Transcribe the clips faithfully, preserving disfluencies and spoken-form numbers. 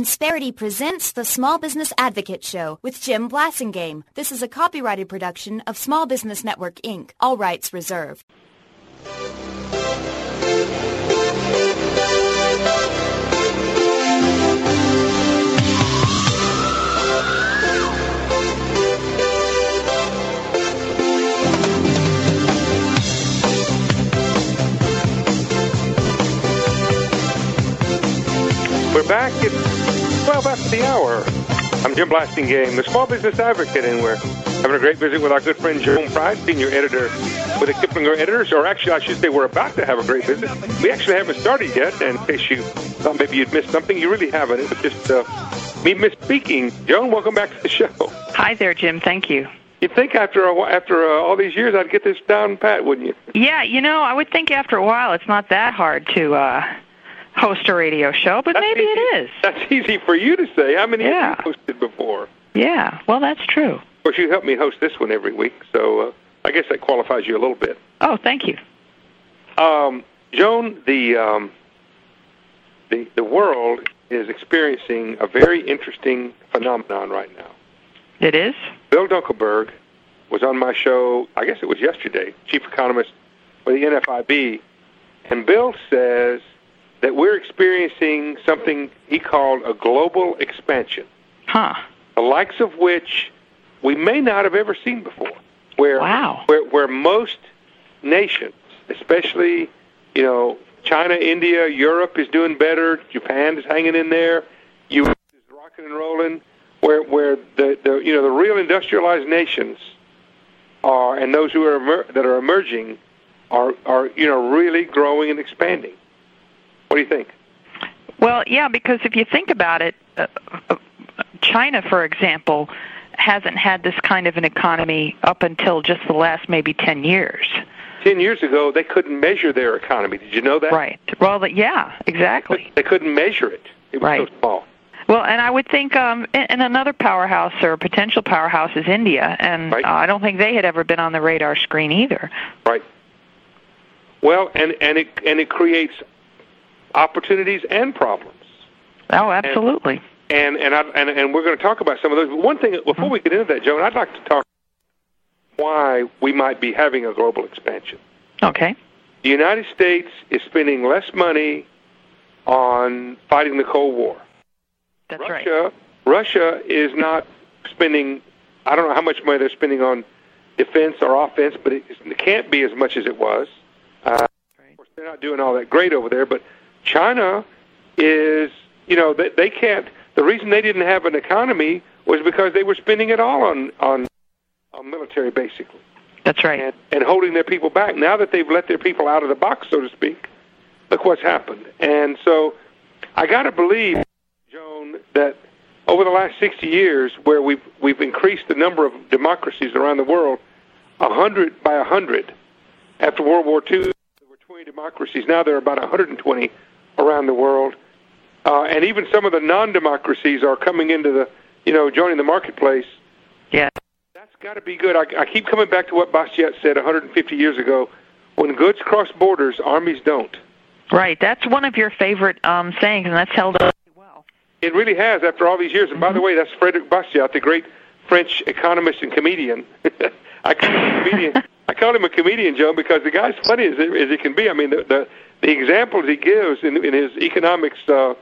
Insperity presents the Small Business Advocate Show with Jim Blasingame. This is a copyrighted production of Small Business Network, Incorporated. All rights reserved. We're back at twelve after the hour. I'm Jim Blasingame, the Small Business Advocate, and we're having a great visit with our good friend Joan Pride, Senior Editor with the Kiplinger Editors, or actually I should say we're about to have a great visit. We actually haven't started yet, and in case you thought maybe you'd missed something, you really haven't. It was just uh, me misspeaking. Joan, welcome back to the show. Hi there, Jim. Thank you. You'd think after a, after uh, all these years I'd get this down pat, wouldn't you? Yeah, you know, I would think after a while it's not that hard to uh, host a radio show, but that's maybe easy. It is. That's easy for you to say. How many yeah. have you hosted before? Yeah, well, that's true. Of course, you helped me host this one every week, so uh, I guess that qualifies you a little bit. Oh, thank you. Um, Joan, the, um, the the world is experiencing a very interesting phenomenon right now. It is? Bill Dunkelberg was on my show, I guess it was yesterday, chief economist for the N F I B, and Bill says that we're experiencing something he called a global expansion. Huh. The likes of which we may not have ever seen before. Where, wow. Where, where most nations, especially, you know, China, India, Europe is doing better, Japan is hanging in there, U S is rocking and rolling, where where the, the you know the real industrialized nations are, and those who are emer- that are emerging are are you know really growing and expanding. What do you think? Well, yeah, because if you think about it, uh, China, for example, hasn't had this kind of an economy up until just the last maybe ten years. Ten years ago, they couldn't measure their economy. Did you know that? Right. Well, yeah, exactly. They couldn't measure it. It was right. so small. Well, and I would think, um, and another powerhouse or potential powerhouse is India, and right. uh, I don't think they had ever been on the radar screen either. Right. Well, and and it and it creates opportunities and problems. Oh, absolutely. And and and, I, and, and we're going to talk about some of those. But one thing before mm-hmm. we get into that, Joan, I'd like to talk why we might be having a global expansion. Okay. The United States is spending less money on fighting the Cold War. That's Russia, right. Russia is not spending, I don't know how much money they're spending on defense or offense, but it, it can't be as much as it was. Uh, right. Of course, they're not doing all that great over there, but China is, you know, they, they can't, the reason they didn't have an economy was because they were spending it all on, on, on military, basically. That's right. And, and holding their people back. Now that they've let their people out of the box, so to speak, look what's happened. And so I got to believe, Joan, that over the last sixty years, where we've we've increased the number of democracies around the world a hundred by a hundred. After World War Two, there were twenty democracies. Now there are about one hundred twenty around the world, uh, and even some of the non-democracies are coming into the, you know, joining the marketplace. Yeah, that's got to be good. I, I keep coming back to what Bastiat said one hundred fifty years ago: "When goods cross borders, armies don't." Right. That's one of your favorite um, sayings, and that's held up. It really has after all these years. And by the way, that's Frédéric Bastiat, the great French economist and comedian. I call him a comedian. I call him a comedian, Joe, because the guy's funny as it, as it can be. I mean, the the, the examples he gives in, in his economics uh,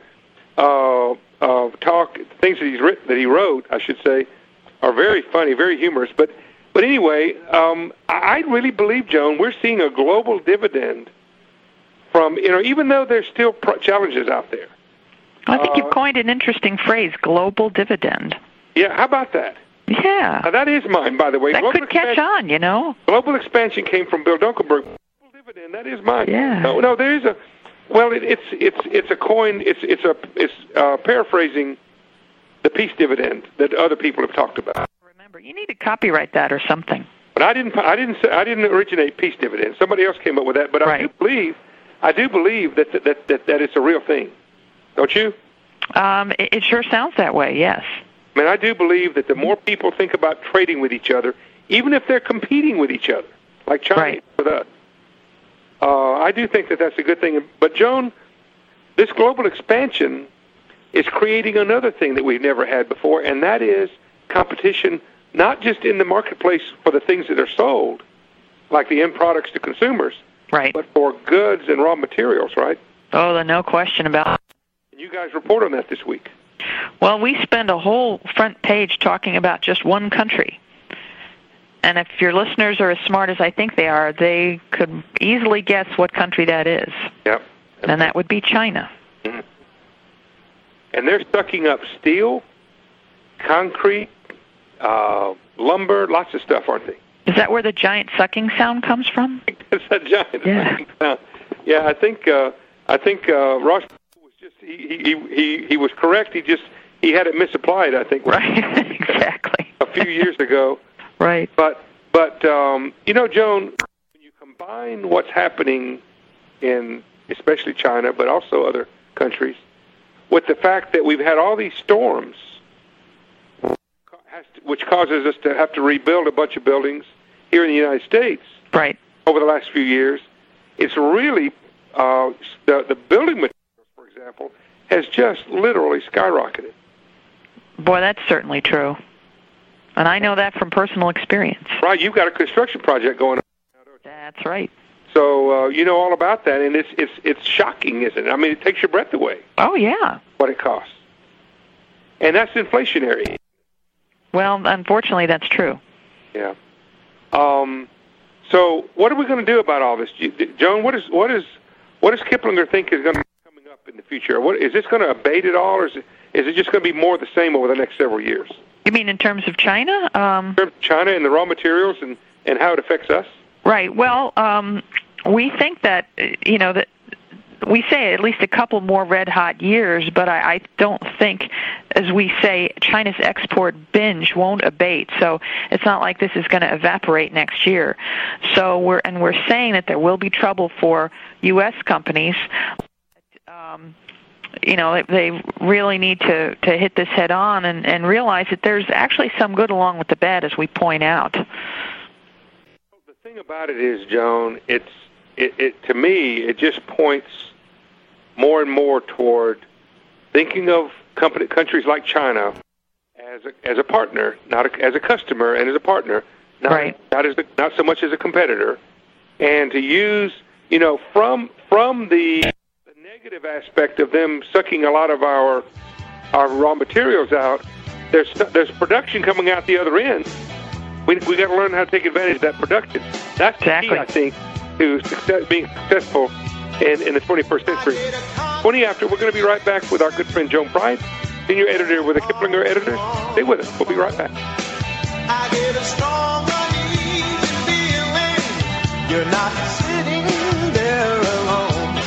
uh, uh, talk, things that he's written, that he wrote, I should say, are very funny, very humorous. But but anyway, um, I, I really believe, Joan, we're seeing a global dividend from, you know, even though there's still pro- challenges out there. I think you've coined an interesting phrase, global dividend. Yeah, how about that? Yeah. Now, that is mine, by the way. That global could catch on, you know. Global expansion came from Bill Dunkelberg. Global dividend, that is mine. Yeah. No, no, there is a, well, it, it's it's it's a coin, it's it's a it's uh, paraphrasing the peace dividend that other people have talked about. Remember, you need to copyright that or something. But I didn't I didn't say, I didn't originate peace dividend. Somebody else came up with that. But right. I do believe I do believe that that that, that, that it's a real thing. Don't you? Um, it, it sure sounds that way, yes. I mean, I do believe that the more people think about trading with each other, even if they're competing with each other, like China right. with us, uh, I do think that that's a good thing. But, Joan, this global expansion is creating another thing that we've never had before, and that is competition, not just in the marketplace for the things that are sold, like the end products to consumers, right, but for goods and raw materials, right? Oh, there's no question about it. And you guys report on that this week. Well, we spend a whole front page talking about just one country. And if your listeners are as smart as I think they are, they could easily guess what country that is. Yep. And that would be China. Mm-hmm. And they're sucking up steel, concrete, uh, lumber, lots of stuff, aren't they? Is that where the giant sucking sound comes from? It's that giant yeah. sucking sound. Yeah, I think uh, I think uh, Ross was just he, he he he was correct. He just he had it misapplied. I think right, exactly. A few years ago. Right. But but um, you know, Joan, when you combine what's happening in especially China, but also other countries, with the fact that we've had all these storms, which causes us to have to rebuild a bunch of buildings here in the United States, right, over the last few years, it's really uh, the the building materials, for example, has just literally skyrocketed. Boy, that's certainly true. And I know that from personal experience. Right, you've got a construction project going on. That's right. So uh, you know all about that, and it's it's it's shocking, isn't it? I mean, it takes your breath away. Oh yeah. What it costs, and that's inflationary. Well, unfortunately, that's true. Yeah. Um. So what are we going to do about all this, Joan? What is what is what does Kiplinger think is going to be coming up in the future? What is this going to abate at all, or is it is it just going to be more of the same over the next several years? You mean in terms of China? Um, in terms of China and the raw materials and, and how it affects us? Right. Well, um, we think that, you know, that we say at least a couple more red-hot years, but I, I don't think, as we say, China's export binge won't abate. So it's not like this is going to evaporate next year. So we're and we're saying that there will be trouble for U S companies. Um, you know, they really need to, to hit this head on and, and realize that there's actually some good along with the bad, as we point out. The thing about it is, Joan, it's it, it to me, it just points more and more toward thinking of company, countries like China as a, as a partner, not a, as a customer, and as a partner, not right. not as a, not so much as a competitor, and to use, you know, from from the negative aspect of them sucking a lot of our our raw materials out. There's there's production coming out the other end. We we got to learn how to take advantage of that production. That's exactly. the key, I think, to success, being successful in, in the twenty-first century. twenty after, we're going to be right back with our good friend Joan Pride, senior editor with the Kiplinger Editors. Stay with us. We'll be right back. I get a strong, uneasy feeling. You're not sitting there alone.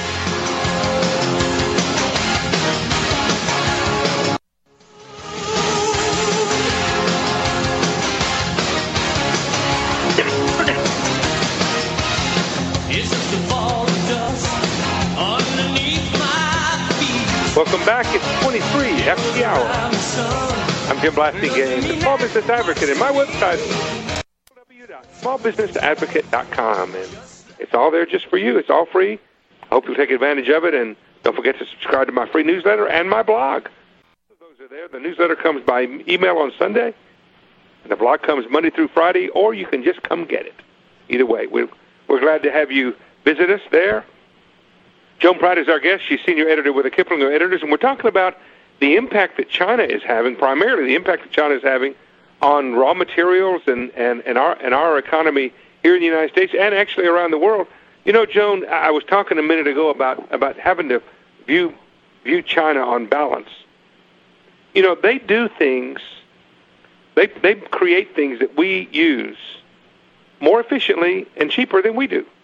Welcome back. It's twenty-three after the hour. I'm Jim Blasingame, the Small Business Advocate, and my website is w w w dot small business advocate dot com. And it's all there just for you. It's all free. I hope you'll take advantage of it, and don't forget to subscribe to my free newsletter and my blog. Those are there. The newsletter comes by email on Sunday, and the blog comes Monday through Friday, or you can just come get it. Either way, we're, we're glad to have you visit us there. Joan Pride is our guest. She's senior editor with the Kiplinger Editors, and we're talking about the impact that China is having, primarily the impact that China is having on raw materials and, and, and our and our economy here in the United States and actually around the world. You know, Joan, I was talking a minute ago about, about having to view view China on balance. You know, they do things, they they create things that we use more efficiently and cheaper than we do.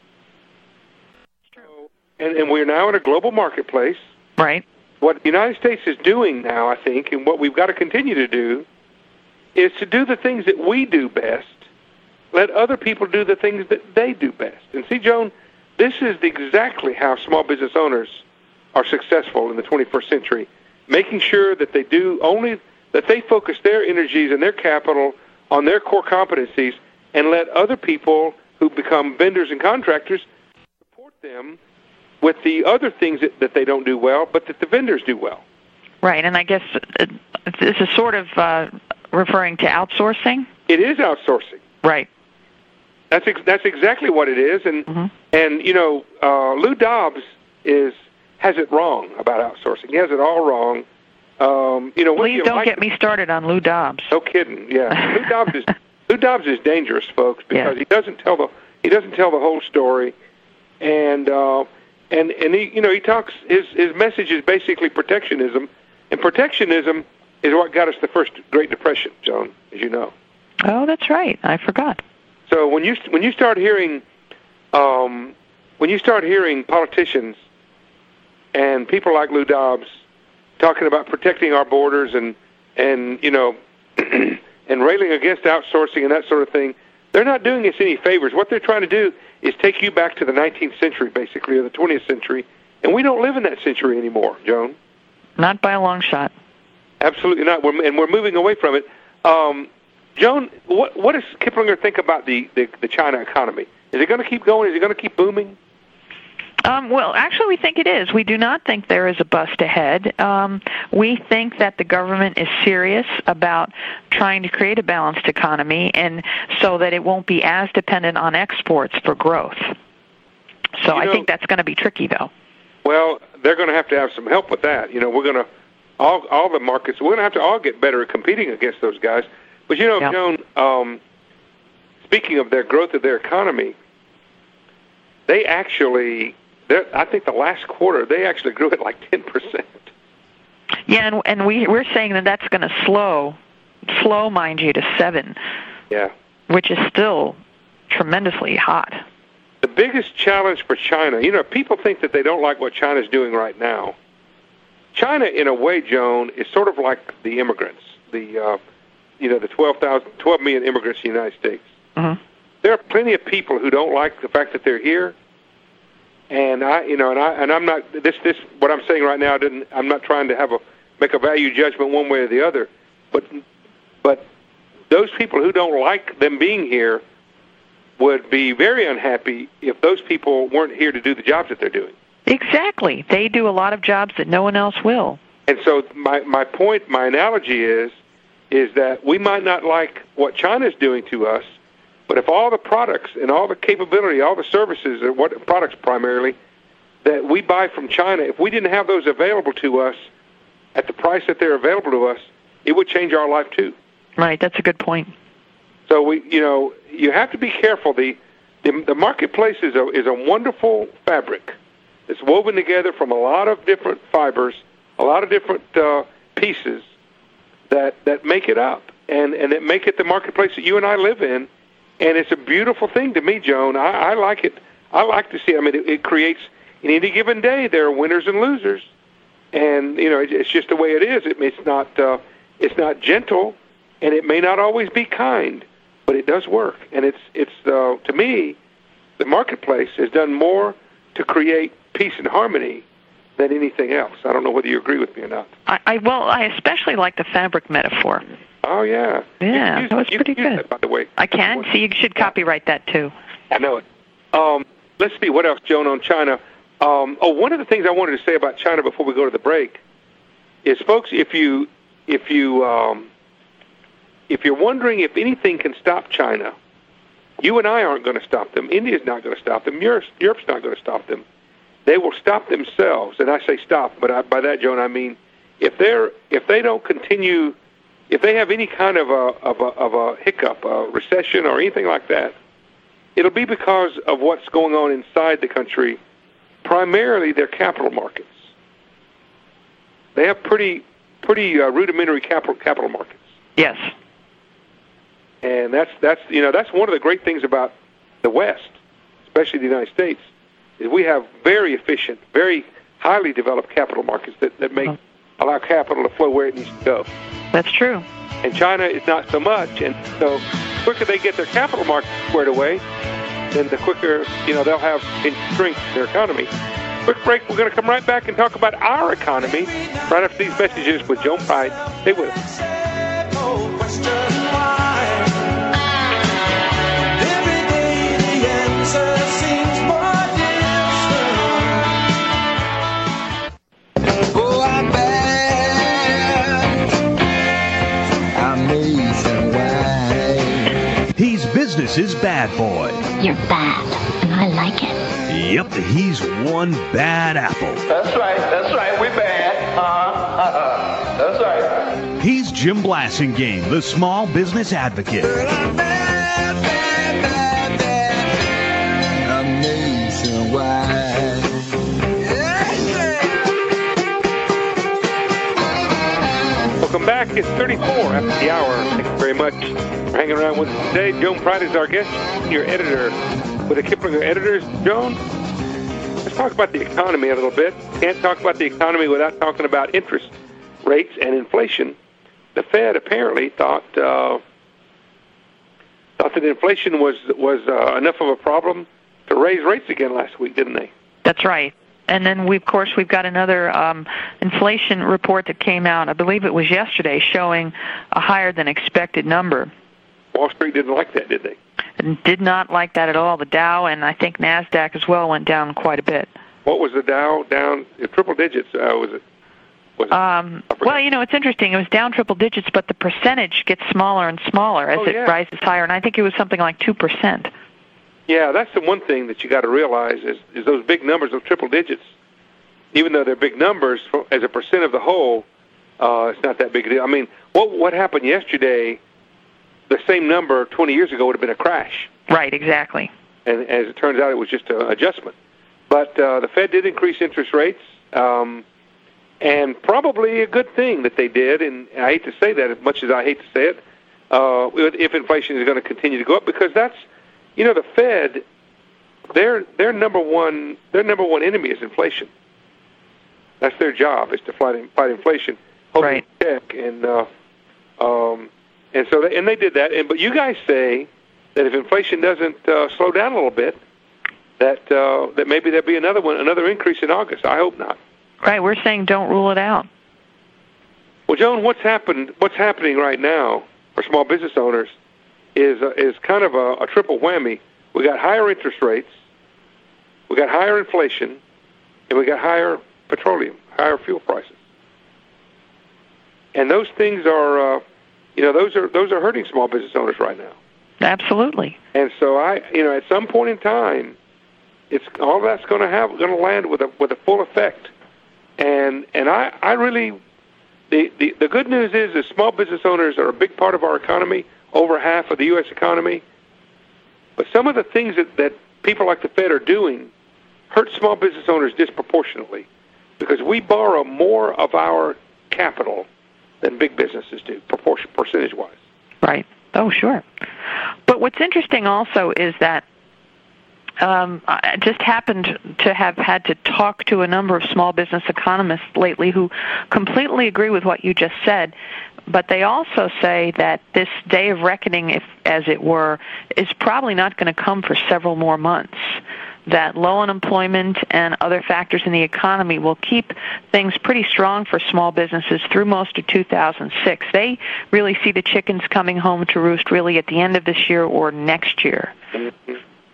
And, and we're now in a global marketplace. Right. What the United States is doing now, I think, and what we've got to continue to do, is to do the things that we do best. Let other people do the things that they do best. And see, Joan, this is exactly how small business owners are successful in the twenty-first century, making sure that they do only, that they focus their energies and their capital on their core competencies and let other people who become vendors and contractors support them with the other things that, that they don't do well, but that the vendors do well. Right, and I guess uh, this is sort of uh, referring to outsourcing? It is outsourcing. Right. That's ex- that's exactly what it is, and mm-hmm. and you know, uh, Lou Dobbs is has it wrong about outsourcing. He has it all wrong. Um, you know, please don't like get me started on Lou Dobbs. No kidding. Yeah, Lou Dobbs is Lou Dobbs is dangerous, folks, because yeah. he doesn't tell the he doesn't tell the whole story, and uh, and and he you know he talks his his message is basically protectionism, and protectionism is what got us the first Great Depression, Joan, as you know. Oh, that's right. I forgot. So when you when you start hearing um, when you start hearing politicians and people like Lou Dobbs talking about protecting our borders and and you know and railing against outsourcing and that sort of thing, they're not doing us any favors. What they're trying to do is take you back to the nineteenth century, basically, or the twentieth century, and we don't live in that century anymore, Joan. Not by a long shot. Absolutely not. We're, and we're moving away from it. Um, Joan, what, what does Kiplinger think about the, the, the China economy? Is it going to keep going? Is it going to keep booming? Um, well, actually, we think it is. We do not think there is a bust ahead. Um, we think that the government is serious about trying to create a balanced economy, and so that it won't be as dependent on exports for growth. So you know, I think that's going to be tricky, though. Well, they're going to have to have some help with that. You know, we're going to all all the markets. We're going to have to all get better at competing against those guys. But you know, yep. Joan, um, speaking of their growth of their economy, they actually. I think the last quarter, they actually grew at like ten percent. Yeah, and, and we, we're saying that that's going to slow, slow, mind you, to seven. Yeah. Which is still tremendously hot. The biggest challenge for China, you know, people think that they don't like what China's doing right now. China, in a way, Joan, is sort of like the immigrants, the, uh, you know, the twelve thousand, twelve million immigrants in the United States. Mm-hmm. There are plenty of people who don't like the fact that they're here. And I, you know, and I, and I'm not this, this. What I'm saying right now, I didn't. I'm not trying to have a make a value judgment one way or the other. But, but those people who don't like them being here would be very unhappy if those people weren't here to do the jobs that they're doing. Exactly, they do a lot of jobs that no one else will. And so, my my point, my analogy is, is that we might not like what China's doing to us. But if all the products and all the capability, all the services, or what products primarily, that we buy from China, if we didn't have those available to us at the price that they're available to us, it would change our life too. Right, that's a good point. So we, you know, you have to be careful. The the, the marketplace is a is a wonderful fabric. It's woven together from a lot of different fibers, a lot of different uh, pieces that that make it up, and and that make it the marketplace that you and I live in. And it's a beautiful thing to me, Joan. I, I like it. I like to see it. I mean, it, it creates, in any given day, there are winners and losers. And, you know, it, it's just the way it is. It, it's not uh, it's not gentle, and it may not always be kind, but it does work. And it's, it's uh, to me, the marketplace has done more to create peace and harmony than anything else. I don't know whether you agree with me or not. I, I Well, I especially like the fabric metaphor. Oh, yeah. Yeah, use, that was pretty good. That, by the way. I can, so you should copyright that, too. I know it. Um, let's see, what else, Joan, on China? Um, oh, one of the things I wanted to say about China before we go to the break is, folks, if, you, if, you, um, if you're wondering if anything can stop China, you and I aren't going to stop them. India's not going to stop them. Europe's, Europe's not going to stop them. They will stop themselves. And I say stop, but I, by that, Joan, I mean if they're if they don't continue... If they have any kind of a of a of a hiccup, a recession, or anything like that, it'll be because of what's going on inside the country, primarily their capital markets. They have pretty pretty uh, rudimentary capital capital markets. Yes. And that's that's you know that's one of the great things about the West, especially the United States, is we have very efficient, very highly developed capital markets that that make mm-hmm. allow capital to flow where it needs to go. That's true. And China is not so much. And so the quicker they get their capital market squared away, then the quicker, you know, they'll have in strength their economy. Quick break. We're going to come right back and talk about our economy right after these messages with Joan Pride. Stay with us. Oh, I'm back. business's bad boy. You're bad, and I like it. Yep, he's one bad apple. That's right, that's right, we're bad. Uh-huh, uh-huh. That's right. He's Jim Blasingame, the small business advocate. I'm bad, bad, bad, bad. I'm nationwide. Welcome back. It's thirty-four after the hour. Thank you very much for hanging around with us today. Joan Pratt is our guest, your editor with the Kiplinger Editors. Joan, let's talk about the economy a little bit. Can't talk about the economy without talking about interest rates and inflation. The Fed apparently thought uh, thought that inflation was was uh, enough of a problem to raise rates again last week, didn't they? That's right. And then, we, of course, we've got another um, inflation report that came out, I believe it was yesterday, showing a higher than expected number. Wall Street didn't like that, did they? And did not like that at all. The Dow and I think NASDAQ as well went down quite a bit. What was the Dow down? Triple digits, uh, was it? Was it? Um, well, you know, it's interesting. It was down triple digits, but the percentage gets smaller and smaller as oh, it yeah. rises higher. And I think it was something like two percent. Yeah, that's the one thing that you got to realize is, is those big numbers of triple digits, even though they're big numbers, as a percent of the whole, uh, it's not that big a deal. I mean, what what happened yesterday, the same number twenty years ago would have been a crash. Right, exactly. And as it turns out, it was just an adjustment. But uh, the Fed did increase interest rates, um, and probably a good thing that they did, and I hate to say that as much as I hate to say it, uh, if inflation is going to continue to go up, because that's, you know, the Fed, their their number one their number one enemy is inflation. That's their job, is to fight fight inflation, hold right? it in check, and uh, um, and so they, and they did that. And but you guys say that if inflation doesn't uh, slow down a little bit, that uh, that maybe there'll be another one, another increase in August. I hope not. Right, we're saying don't rule it out. Well, Joan, what's happened? What's happening right now for small business owners is uh, is kind of a, a triple whammy. We got higher interest rates, we got higher inflation, and we got higher petroleum, higher fuel prices. And those things are, uh, you know, those are those are hurting small business owners right now. Absolutely. And so I, you know, at some point in time, it's all that's going to have going to land with a with a full effect. And and I, I really, the, the the good news is that small business owners are a big part of our economy, over half of the U S economy. But some of the things that, that people like the Fed are doing hurt small business owners disproportionately, because we borrow more of our capital than big businesses do, proportion percentage-wise. Right. Oh, sure. But what's interesting also is that um, I just happened to have had to talk to a number of small business economists lately who completely agree with what you just said, but they also say that this day of reckoning, if as it were, is probably not going to come for several more months. That low unemployment and other factors in the economy will keep things pretty strong for small businesses through most of two thousand six. They really see the chickens coming home to roost really at the end of this year or next year. Mm-hmm.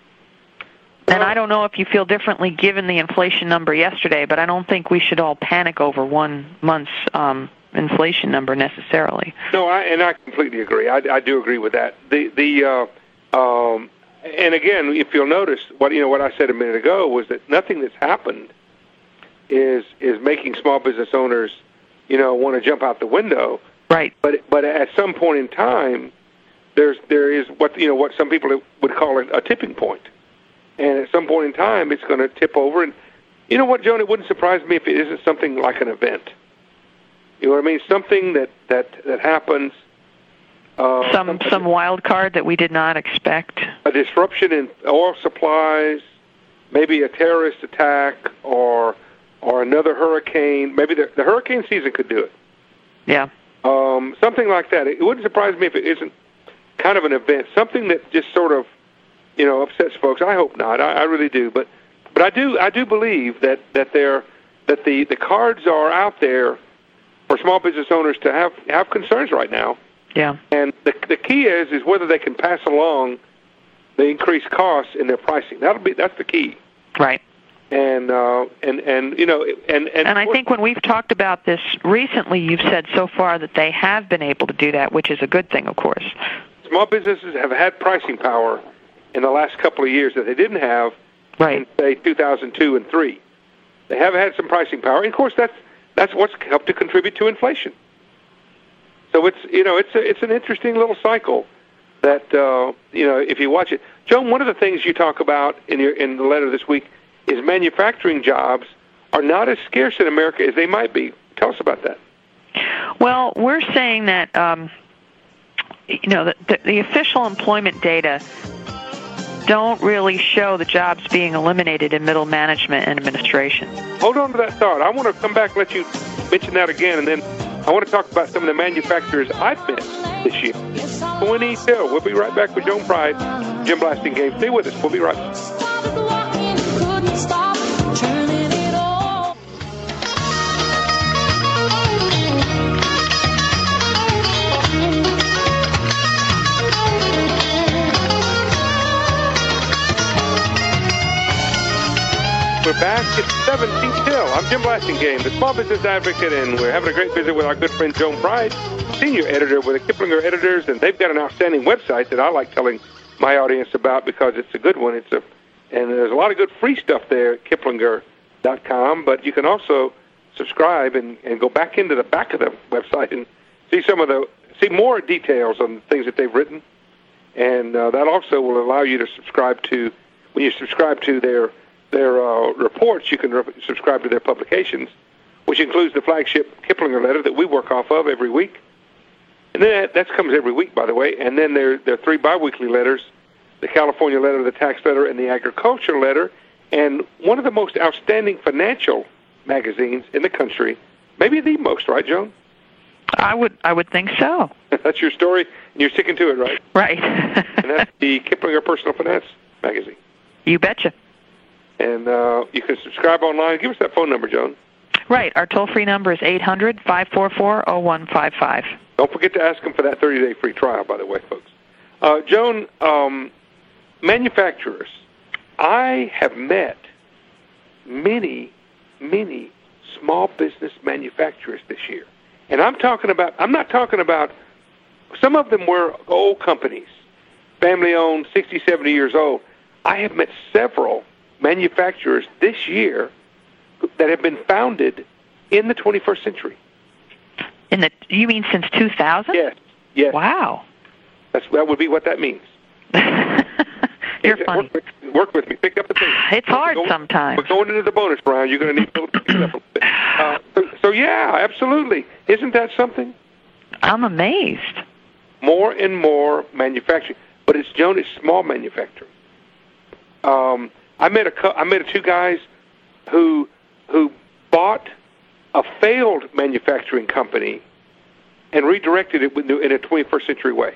And I don't know if you feel differently given the inflation number yesterday, but I don't think we should all panic over one month's um, inflation number necessarily. No, I, and I completely agree. I, I do agree with that. The the uh, um, and again, if you'll notice, what you know, what I said a minute ago was that nothing that's happened is is making small business owners, you know, want to jump out the window. Right. But but at some point in time, there's there is what you know what some people would call a, a tipping point. And at some point in time, it's going to tip over. And you know what, Joan? It wouldn't surprise me if it isn't something like an event. You know what I mean? Something that that that happens. Uh, some some wild card that we did not expect. A disruption in oil supplies, maybe a terrorist attack, or or another hurricane. Maybe the, the hurricane season could do it. Yeah. Um, something like that. It wouldn't surprise me if it isn't kind of an event. Something that just sort of, you know, upsets folks. I hope not. I, I really do. But but I do I do believe that that they're that the, the cards are out there for small business owners to have have concerns right now. Yeah. And the the key is is whether they can pass along the increased costs in their pricing. That'll be that's the key. Right. And uh, and and you know and and, and I think when we've talked about this recently, you've said so far that they have been able to do that, which is a good thing, of course. small businesses have had pricing power in the last couple of years that they didn't have right. in, say, two thousand two and three. They have had some pricing power. And, of course, that's that's what's helped to contribute to inflation. So it's, you know, it's a, it's an interesting little cycle that, uh, you know, if you watch it. Joan, one of the things you talk about in your in the letter this week is manufacturing jobs are not as scarce in America as they might be. Tell us about that. Well, we're saying that, um, you know, the, the, the official employment data don't really show the jobs being eliminated in middle management and administration. Hold on to that thought. I want to come back and let you mention that again, and then I want to talk about some of the manufacturers I've met this year. twenty till. We'll be right back with Joan Pride, Jim Blasting Game. Stay with us. We'll be right back. We're back at seventeen till. I'm Jim Blasting Game, the small business advocate, and we're having a great visit with our good friend Joan Pride, senior editor with the Kiplinger Editors, and they've got an outstanding website that I like telling my audience about because it's a good one. It's a, and there's a lot of good free stuff there at kiplinger dot com, but you can also subscribe and, and go back into the back of the website and see some of the see more details on things that they've written, and uh, that also will allow you to subscribe to when you subscribe to their their uh, reports. You can re- subscribe to their publications, which includes the flagship Kiplinger letter that we work off of every week. And then that, that comes every week, by the way. And then there, there are three biweekly letters, the California letter, the tax letter, and the agriculture letter. And one of the most outstanding financial magazines in the country, maybe the most, right, Joan? I would I would think so. That's your story, and you're sticking to it, right? Right. And that's the Kiplinger Personal Finance magazine. You betcha. And uh, you can subscribe online. Give us that phone number, Joan. Right. Our toll-free number is eight hundred, five four four, oh one five five. Don't forget to ask them for that thirty-day free trial, by the way, folks. Uh, Joan, um, manufacturers, I have met many, many small business manufacturers this year. And I'm talking about, I'm not talking about, some of them were old companies, family-owned, sixty, seventy years old. I have met several manufacturers this year that have been founded in the twenty-first century. In the you mean since two thousand? Yes. Yes. Wow. That's that would be what that means. You're funny. Work with, work with me. Pick up the pace. It's hard going, sometimes. We're going into the bonus round. You're going to need to pick it up a little bit. Uh, so, so yeah, absolutely. Isn't that something? I'm amazed. More and more manufacturing, but it's Joan. It's small manufacturing. Um, I met a I met two guys who who bought a failed manufacturing company and redirected it in a twenty-first century way.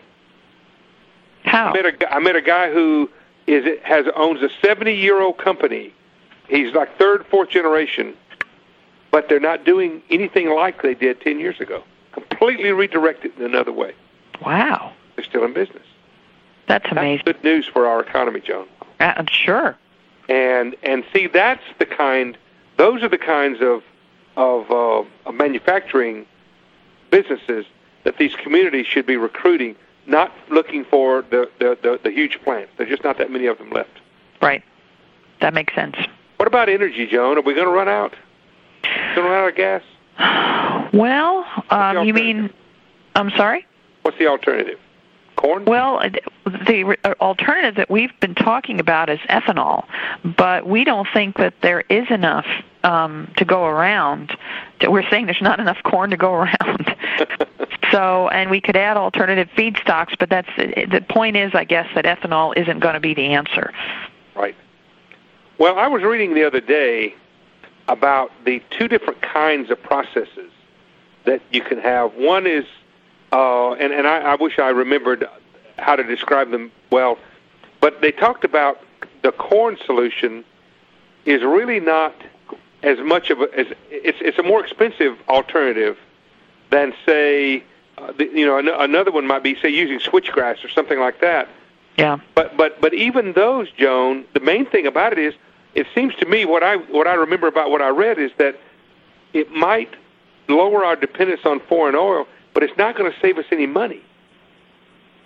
How? I met a I met a guy who is has owns a seventy-year-old company. He's like third, fourth generation, but they're not doing anything like they did ten years ago. Completely redirected in another way. Wow. They're still in business. That's amazing. That's good news for our economy, Joan. Uh, sure. And and see, that's the kind. Those are the kinds of of, uh, of manufacturing businesses that these communities should be recruiting. Not looking for the, the, the, the huge plants. There's just not that many of them left. Right. That makes sense. What about energy, Joan? Are we going to run out? Going to run out of gas? Well, um, you mean? I'm sorry. What's the alternative? Corn? Well, the alternative that we've been talking about is ethanol, but we don't think that there is enough um, to go around. We're saying there's not enough corn to go around. So, and we could add alternative feedstocks, but that's the point is, I guess, that ethanol isn't going to be the answer. Right. Well, I was reading the other day about the two different kinds of processes that you can have. One is Uh, and and I, I wish I remembered how to describe them well, but they talked about the corn solution is really not as much of a, as it's it's a more expensive alternative than say, uh, the, you know, an, another one might be say using switchgrass or something like that. Yeah. But but but even those, Joan, the main thing about it is, it seems to me what I what I remember about what I read is that it might lower our dependence on foreign oil, but it's not going to save us any money.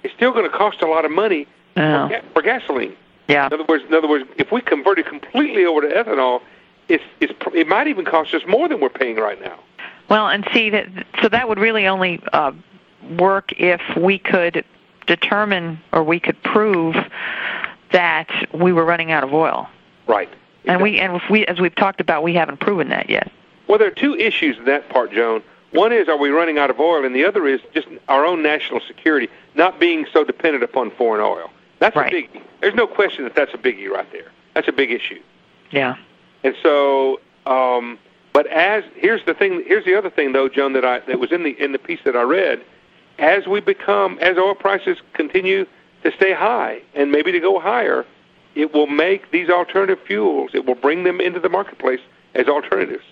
it's still going to cost a lot of money oh. for, ga- for gasoline. Yeah. In other words, in other words, if we converted completely over to ethanol, it's, it's it might even cost us more than we're paying right now. Well, and see that so that would really only uh, work if we could determine or we could prove that we were running out of oil. Right. Exactly. And we and if we as we've talked about, we haven't proven that yet. Well, there are two issues in that part, Joan. One is, are we running out of oil, and the other is just our own national security, not being so dependent upon foreign oil. That's right. a biggie. There's no question that that's a biggie right there. That's a big issue. Yeah. And so, um, but as here's the thing. Here's the other thing, though, Joan, that I that was in the in the piece that I read. As we become, as oil prices continue to stay high and maybe to go higher, it will make these alternative fuels. It will bring them into the marketplace as alternatives.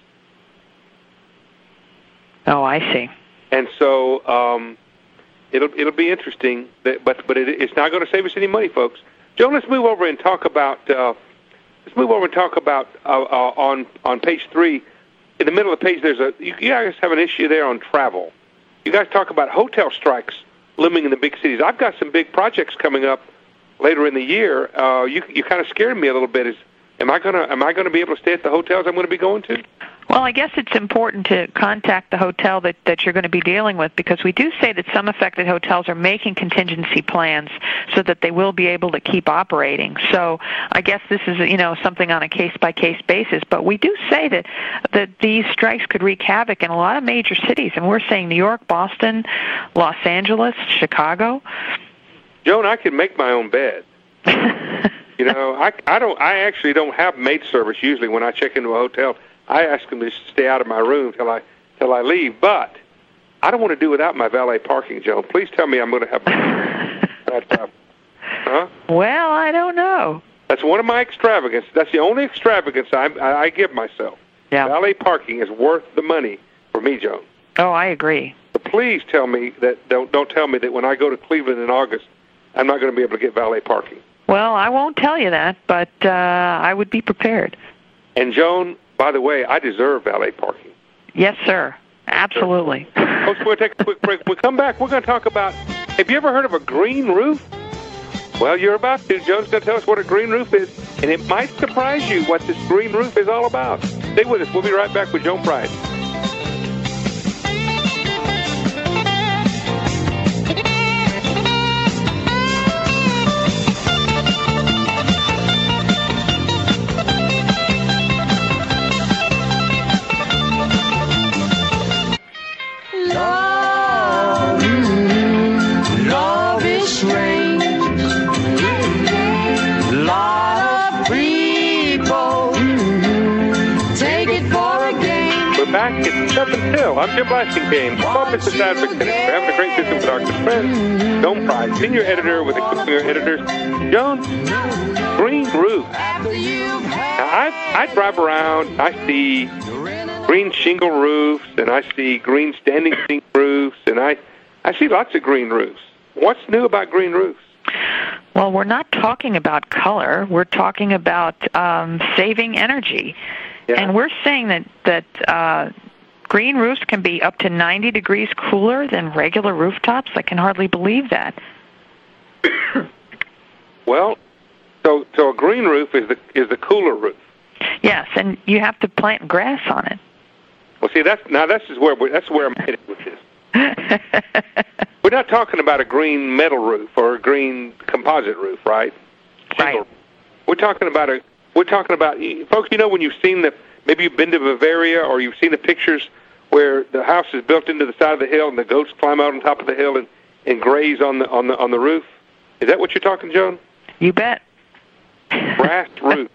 Oh, I see. And so um, it'll it'll be interesting, that, but but it, it's not going to save us any money, folks. Joan, let's move over and talk about uh, let's move over and talk about uh, uh, on on page three. In the middle of the page, there's a you guys have an issue there on travel. You guys talk about hotel strikes looming in the big cities. I've got some big projects coming up later in the year. Uh, you you kind of scared me a little bit. Is am I gonna am I gonna be able to stay at the hotels I'm going to be going to? Well, I guess it's important to contact the hotel that, that you're going to be dealing with, because we do say that some affected hotels are making contingency plans so that they will be able to keep operating. So I guess this is, you know, something on a case-by-case basis. But we do say that, that these strikes could wreak havoc in a lot of major cities. And we're saying New York, Boston, Los Angeles, Chicago. Joan, I can make my own bed. You know, I, I don't. I actually don't have maid service usually when I check into a hotel. I ask them to stay out of my room till I till I leave. But I don't want to do without my valet parking, Joan. Please tell me I'm going to have that. Huh? Well, I don't know. That's one of my extravagance. That's the only extravagance I, I, I give myself. Yeah. Valet parking is worth the money for me, Joan. Oh, I agree. But please tell me that don't don't tell me that when I go to Cleveland in August, I'm not going to be able to get valet parking. Well, I won't tell you that, but uh, I would be prepared. And Joan, by the way, I deserve valet parking. Yes, sir. Absolutely. Folks, we're going to take a quick break. When we come back, we're going to talk about, have you ever heard of a green roof? Well, you're about to. Joan's going to tell us what a green roof is, and it might surprise you what this green roof is all about. Stay with us. We'll be right back with Joan Pride. Back at seven till. I'm Jim Blasingame, small business advocate. We're having a great visit with our good friend, Joan Pride, senior editor with the Kiplinger Editors. Joan, green roof. Now, I, I drive around, I see green shingle roofs, and I see green standing seam roofs, and I, I see lots of green roofs. What's new about green roofs? Well, we're not talking about color. We're talking about um, saving energy. Yeah. And we're saying that, that uh, green roofs can be up to ninety degrees cooler than regular rooftops. I can hardly believe that. Well, so so a green roof is the is the cooler roof. Yes, and you have to plant grass on it. Well, see, that's now this is where we're, that's where I'm headed with this. We're not talking about a green metal roof or a green composite roof, right? Right. Single. We're talking about a. We're talking about, folks, you know, when you've seen the, maybe you've been to Bavaria or you've seen the pictures where the house is built into the side of the hill and the goats climb out on top of the hill and, and graze on the on the on the roof. Is that what you're talking, Joan? You bet. Brass roof.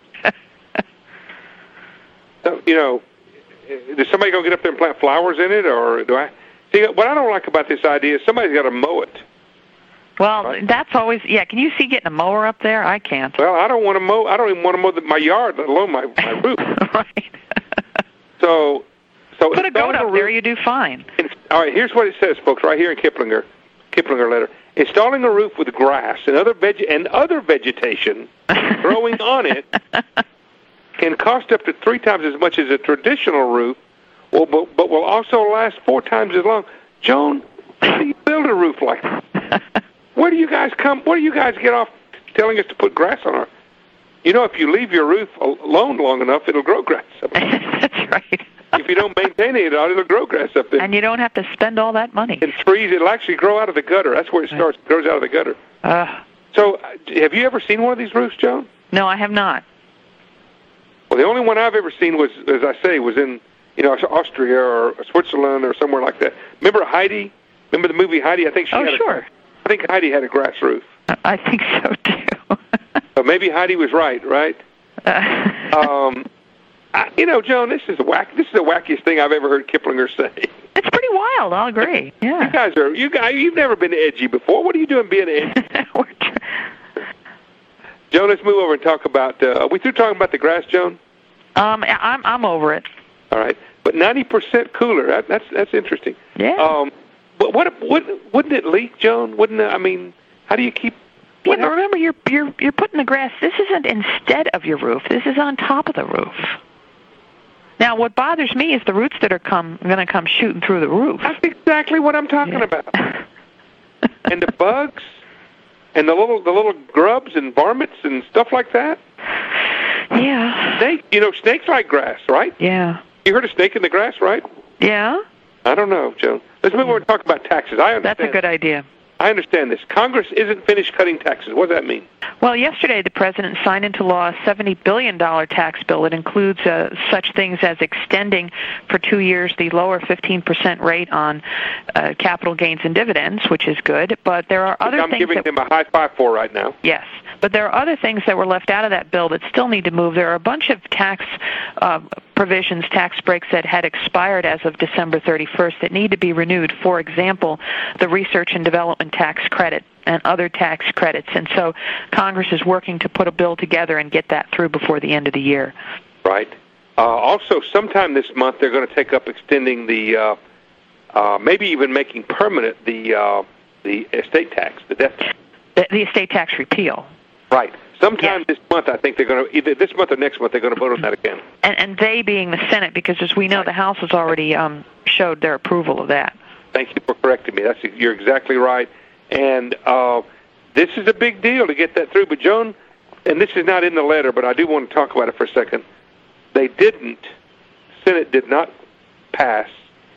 So, you know, is somebody going to get up there and plant flowers in it, or do I? See, what I don't like about this idea is somebody's got to mow it. Well, right? That's always, yeah, can you see getting a mower up there? I can't. Well, I don't want to mow, I don't even want to mow the, my yard, let alone my, my roof. Right. So, so put a goat up roof, there, you do fine. All right, here's what it says, folks, right here in Kiplinger, Kiplinger letter. Installing a roof with grass and other veg and other vegetation growing on it can cost up to three times as much as a traditional roof, well, but, but will also last four times as long. Joan, how do you build a roof like that? where do you guys come? Where do you guys get off telling us to put grass on our? You know, if you leave your roof alone long enough, it'll grow grass up there. That's right. If you don't maintain it, it'll grow grass up there. And you don't have to spend all that money. And trees, it'll actually grow out of the gutter. That's where it starts. It grows out of the gutter. Uh, so, have you ever seen one of these roofs, Joan? No, I have not. Well, the only one I've ever seen was, as I say, was in, you know, Austria or Switzerland or somewhere like that. Remember Heidi? Remember the movie Heidi? I think she oh, had sure. A, I think Heidi had a grass roof. I think so, too. So maybe Heidi was right, right? Uh. um, I, you know, Joan, this is the whack. This is the wackiest thing I've ever heard Kiplinger say. It's pretty wild. I'll agree. Yeah. You guys are you guys. You've never been edgy before. What are you doing being edgy? Joan, let's move over and talk about. Uh, are we through talking about the grass, Joan? Um, I'm I'm over it. All right, but ninety percent cooler. That, that's that's interesting. Yeah. Um, but what what wouldn't it leak, Joan? Wouldn't it, I mean? How do you keep? Yeah, but remember, you're you're you're putting the grass. This isn't instead of your roof. This is on top of the roof. Now, what bothers me is the roots that are come going to come shooting through the roof. That's exactly what I'm talking yeah. about. And the bugs, and the little the little grubs and varmints and stuff like that. Yeah. Snake, you know, snakes like grass, right? Yeah. You heard a snake in the grass, right? Yeah. I don't know, Joan. Let's move over and talk about taxes. I understand. That's a good idea. I understand this. Congress isn't finished cutting taxes. What does that mean? Well, yesterday the president signed into law a seventy billion dollars tax bill. It includes uh, such things as extending for two years the lower fifteen percent rate on uh, capital gains and dividends, which is good. But there are other I'm things giving that, them a high five for right now. Yes. But there are other things that were left out of that bill that still need to move. There are a bunch of tax uh, provisions, tax breaks that had expired as of December thirty-first that need to be renewed. For example, the research and development tax credit and other tax credits. And so Congress is working to put a bill together and get that through before the end of the year. Right. Uh, also, sometime this month they're going to take up extending the, uh, uh, maybe even making permanent the uh, the estate tax, the death tax. The, the estate tax repeal. Right. Sometime yes. this month, I think they're going to, either this month or next month, they're going to vote on that again. And, and they being the Senate, because as we know, the House has already um, showed their approval of that. Thank you for correcting me. That's You're exactly right. And uh, this is a big deal to get that through. But, Joan, and this is not in the letter, but I do want to talk about it for a second. They didn't, the Senate did not pass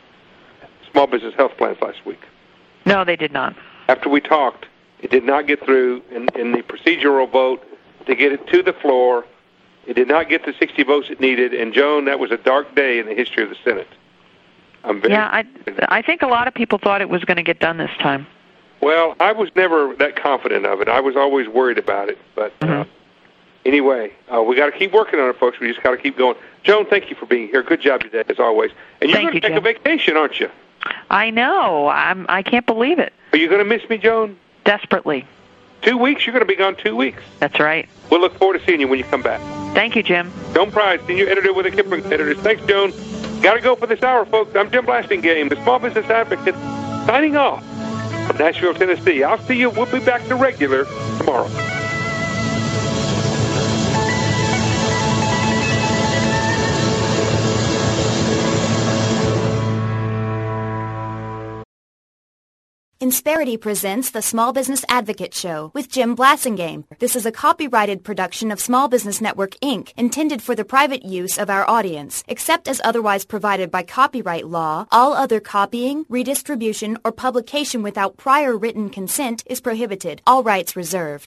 small business health plans last week. No, they did not. After we talked, it did not get through in, in the procedural vote to get it to the floor. It did not get the sixty votes it needed. And, Joan, that was a dark day in the history of the Senate. I'm very yeah, I, I think a lot of people thought it was going to get done this time. Well, I was never that confident of it. I was always worried about it. But uh, mm-hmm. anyway, uh, we got to keep working on it, folks. We just got to keep going. Joan, thank you for being here. Good job today, as always. And you're going to take Jim. a vacation, aren't you? I know. I'm, I can't believe it. Are you going to miss me, Joan? Desperately. Two weeks? You're going to be gone two weeks. That's right. We'll look forward to seeing you when you come back. Thank you, Jim. Joan Price, Senior Editor with the Kiplinger Editors. Thanks, Joan. Got to go for this hour, folks. I'm Jim Blasingame, the Small Business Advocate, signing off from Nashville, Tennessee. I'll see you. We'll be back to regular tomorrow. Insperity presents the Small Business Advocate Show with Jim Blasingame. This is a copyrighted production of Small Business Network, Incorporated, intended for the private use of our audience. Except as otherwise provided by copyright law, all other copying, redistribution, or publication without prior written consent is prohibited. All rights reserved.